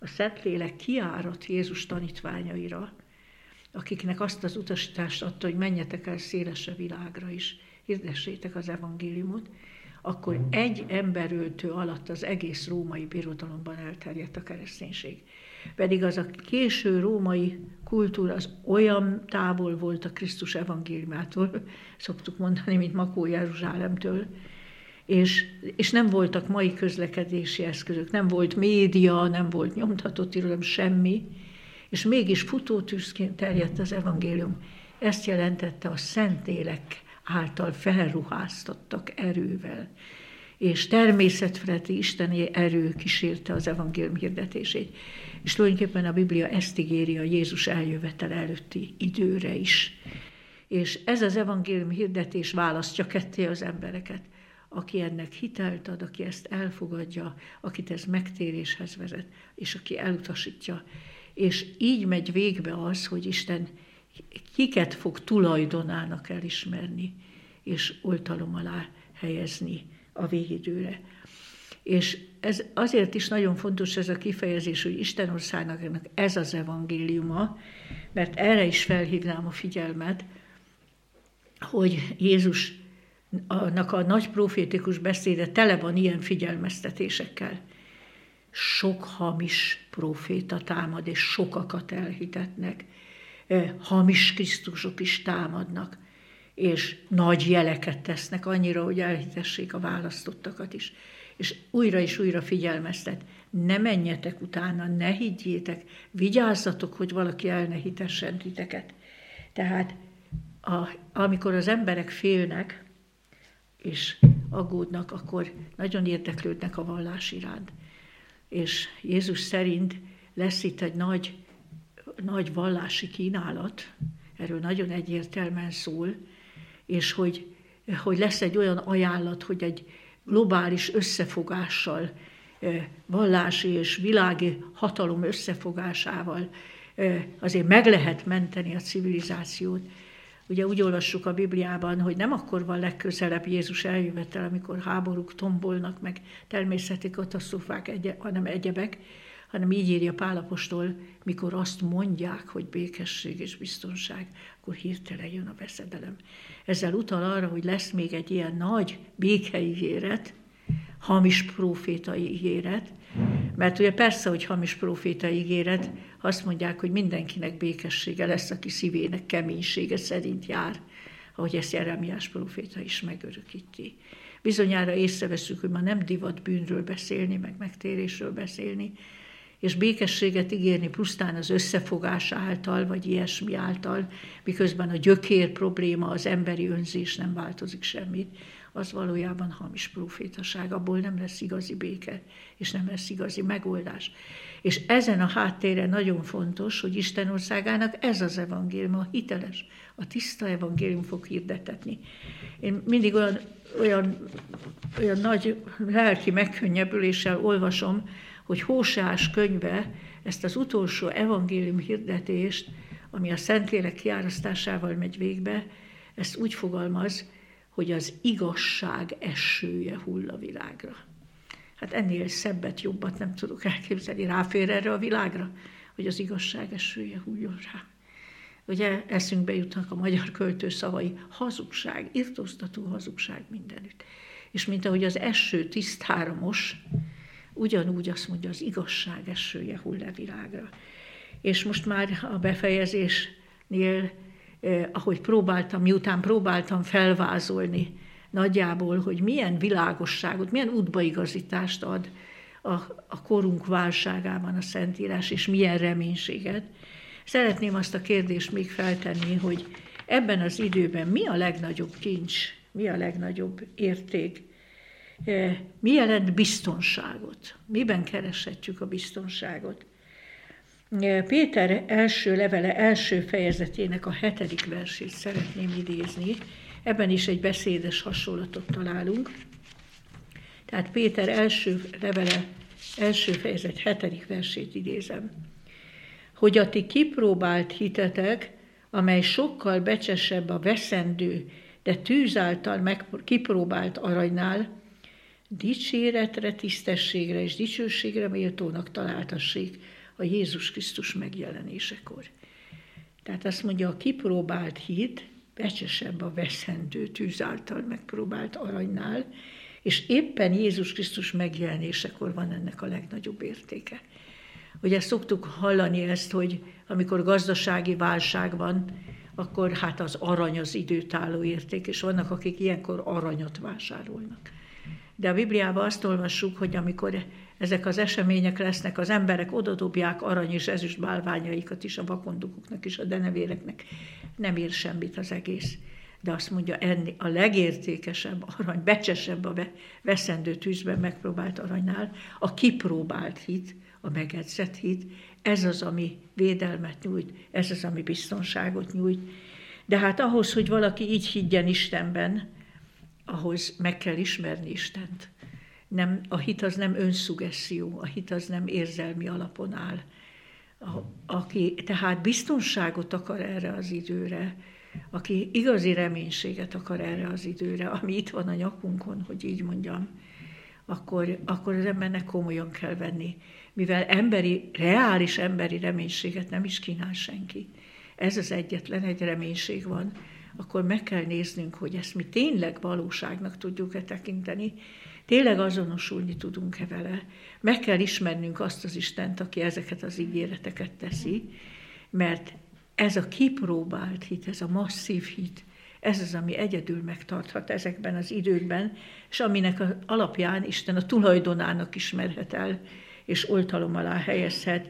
a Szentlélek kiárat Jézus tanítványaira, akiknek azt az utasítást adta, hogy menjetek el szélesebb világra is, hirdessétek az evangéliumot, akkor egy emberöltő alatt az egész római birodalomban elterjedt a kereszténység. Pedig az a késő római kultúra az olyan távol volt a Krisztus evangéliumától, szoktuk mondani, mint Makó Jeruzsálemtől, és, és nem voltak mai közlekedési eszközök, nem volt média, nem volt nyomtatott irodalom, semmi, és mégis futótűzként terjedt az evangélium. Ezt jelentette a Szentlélek által felruháztattak erővel, és természetfeletti isteni erő kísérte az evangélium hirdetését. És tulajdonképpen a Biblia ezt ígéri a Jézus eljövetel előtti időre is. És ez az evangélium hirdetés választja ketté az embereket. Aki ennek hitelt ad, aki ezt elfogadja, akit ez megtéréshez vezet, és aki elutasítja. És így megy végbe az, hogy Isten kiket fog tulajdonának elismerni, és oltalom alá helyezni a végidőre. És ez azért is nagyon fontos ez a kifejezés, hogy Isten országának ez az evangéliuma, mert erre is felhívnám a figyelmet, hogy Jézusnak a nagy profétikus beszéde tele van ilyen figyelmeztetésekkel. Sok hamis proféta támad, és sokakat elhitetnek. Hamis Krisztusok is támadnak, és nagy jeleket tesznek annyira, hogy elhitessék a választottakat is. És újra és újra figyelmeztet, ne menjetek utána, ne higgyétek, vigyázzatok, hogy valaki el ne hitessen titeket. Tehát a, amikor az emberek félnek, és aggódnak, akkor nagyon érdeklődnek a vallás iránt. És Jézus szerint lesz itt egy nagy, nagy vallási kínálat, erről nagyon egyértelműen szól, és hogy, hogy lesz egy olyan ajánlat, hogy egy globális összefogással, vallási és világi hatalom összefogásával azért meg lehet menteni a civilizációt. Ugye úgy olvassuk a Bibliában, hogy nem akkor van legközelebb Jézus eljövetel, amikor háborúk tombolnak, meg természeti katasztrófák, egy, hanem egyebek, hanem így írja Pál apostol, mikor azt mondják, hogy békesség és biztonság, akkor hirtelen jön a veszedelem. Ezzel utal arra, hogy lesz még egy ilyen nagy békeígéret, hamis prófétai ígéret, mert ugye persze, hogy hamis prófétai ígéret, azt mondják, hogy mindenkinek békessége lesz, aki szívének keménysége szerint jár, ahogy ezt Jeremiás próféta is megörökíti. Bizonyára észreveszünk, hogy ma nem divat bűnről beszélni, meg megtérésről beszélni, és békességet ígérni pusztán az összefogás által, vagy ilyesmi által, miközben a gyökér probléma, az emberi önzés nem változik semmit, az valójában hamis profétaság, abból nem lesz igazi béke, és nem lesz igazi megoldás. És ezen a háttéren nagyon fontos, hogy Isten országának ez az evangélium, a hiteles, a tiszta evangélium fog hirdetetni. Én mindig olyan, olyan, olyan nagy lelki megkönnyebbüléssel olvasom, hogy Hóseás könyve ezt az utolsó evangélium hirdetést, ami a Szentlélek kiárasztásával megy végbe, ezt úgy fogalmaz, hogy az igazság esője hull a világra. Hát ennél szebbet, jobbat nem tudok elképzelni. Ráfér erre a világra, hogy az igazság esője hulljon rá. Ugye eszünkbe jutnak a magyar költő szavai, hazugság, irtóztató hazugság mindenütt. És mint ahogy az eső tisztára mos, ugyanúgy azt mondja, az igazság esője hull a világra. És most már a befejezésnél, eh, ahogy próbáltam, miután próbáltam felvázolni nagyjából, hogy milyen világosságot, milyen útbaigazítást ad a, a korunk válságában a Szentírás, és milyen reménységet. Szeretném azt a kérdést még feltenni, hogy ebben az időben mi a legnagyobb kincs, mi a legnagyobb érték, mi jelent biztonságot? Miben kereshetjük a biztonságot? Péter első levele első fejezetének a hetedik versét szeretném idézni. Ebben is egy beszédes hasonlatot találunk. Tehát Péter első levele első fejezet hetedik versét idézem. Hogy a ti kipróbált hitetek, amely sokkal becsesebb a veszendő, de tűz által meg kipróbált aranynál, dicséretre, tisztességre és dicsőségre méltónak találtassék a Jézus Krisztus megjelenésekor. Tehát azt mondja, a kipróbált hit becsesebb a veszendő tűz által megpróbált aranynál, és éppen Jézus Krisztus megjelenésekor van ennek a legnagyobb értéke. Ugye szoktuk hallani ezt, hogy amikor gazdasági válság van, akkor hát az arany az időtálló érték, és vannak, akik ilyenkor aranyat vásárolnak. De a Bibliában azt olvassuk, hogy amikor ezek az események lesznek, az emberek odadobják arany és ezüst bálványaikat is, a vakondukoknak is, a denevéreknek, nem ér semmit az egész. De azt mondja, enni a legértékesebb arany, becsesebb a veszendő tűzben megpróbált aranynál, a kipróbált hit, a megedzett hit, ez az, ami védelmet nyújt, ez az, ami biztonságot nyújt. De hát ahhoz, hogy valaki így higgyen Istenben, ahhoz meg kell ismerni Istent. Nem, a hit az nem önszugesszió, a hit az nem érzelmi alapon áll. A, aki tehát biztonságot akar erre az időre, aki igazi reménységet akar erre az időre, ami itt van a nyakunkon, hogy így mondjam, akkor, akkor az embernek komolyan kell venni, mivel emberi, reális emberi reménységet nem is kínál senki. Ez az egyetlen egy reménység van, akkor meg kell néznünk, hogy ezt mi tényleg valóságnak tudjuk-e tekinteni, tényleg azonosulni tudunk-e vele. Meg kell ismernünk azt az Istent, aki ezeket az ígéreteket teszi, mert ez a kipróbált hit, ez a masszív hit, ez az, ami egyedül megtarthat ezekben az időkben, és aminek az alapján Isten a tulajdonának ismerhet el, és oltalom alá helyezhet.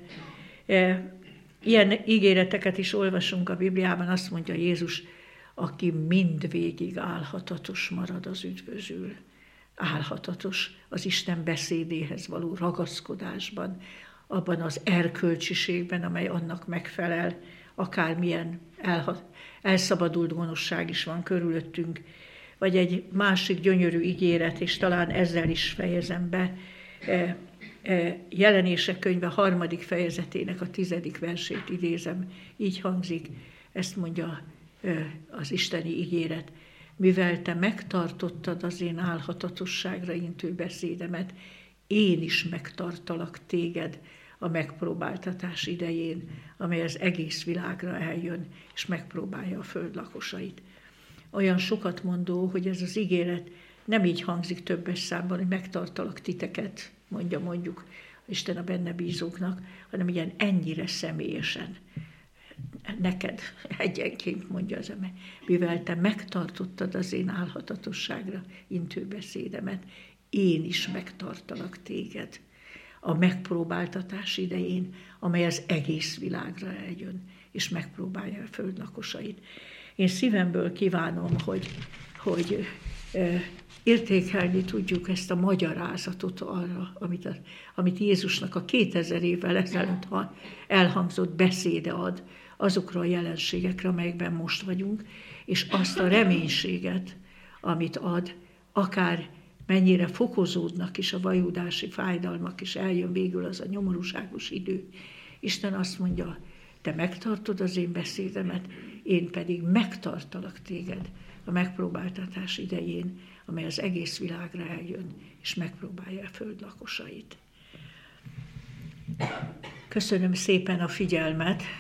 Ilyen ígéreteket is olvasunk a Bibliában, azt mondja Jézus, aki mindvégig álhatatos marad, az üdvözül. Álhatatos az Isten beszédéhez való ragaszkodásban, abban az erkölcsiségben, amely annak megfelel, akármilyen elha- elszabadult gonoszság is van körülöttünk, vagy egy másik gyönyörű ígéret, és talán ezzel is fejezem be, e, e, Jelenések könyve harmadik fejezetének a tizedik versét idézem, így hangzik, ezt mondja e, az isteni ígéret, mivel te megtartottad az én álhatatosságra intő beszédemet, én is megtartalak téged a megpróbáltatás idején, amely az egész világra eljön, és megpróbálja a föld lakosait. Olyan sokat mondó, hogy ez az ígéret nem így hangzik többes számban, hogy megtartalak titeket, mondja mondjuk Isten a benne bízóknak, hanem ilyen ennyire személyesen. Neked egyenként mondja az ember, mivel te megtartottad az én álhatatosságra intő beszédemet, én is megtartalak téged a megpróbáltatás idején, amely az egész világra eljön, és megpróbálja a föld lakosait. Én szívemből kívánom, hogy, hogy e, értékelni tudjuk ezt a magyarázatot arra, amit, a, amit Jézusnak a kétezer évvel ezelőtt elhangzott beszéde ad azokra a jelenségekre, amelyekben most vagyunk, és azt a reménységet, amit ad, akár mennyire fokozódnak is a vajudási fájdalmak, és eljön végül az a nyomorúságos idő. Isten azt mondja, te megtartod az én beszédemet, én pedig megtartalak téged a megpróbáltatás idején, amely az egész világra eljön, és megpróbálja a föld lakosait. Köszönöm szépen a figyelmet,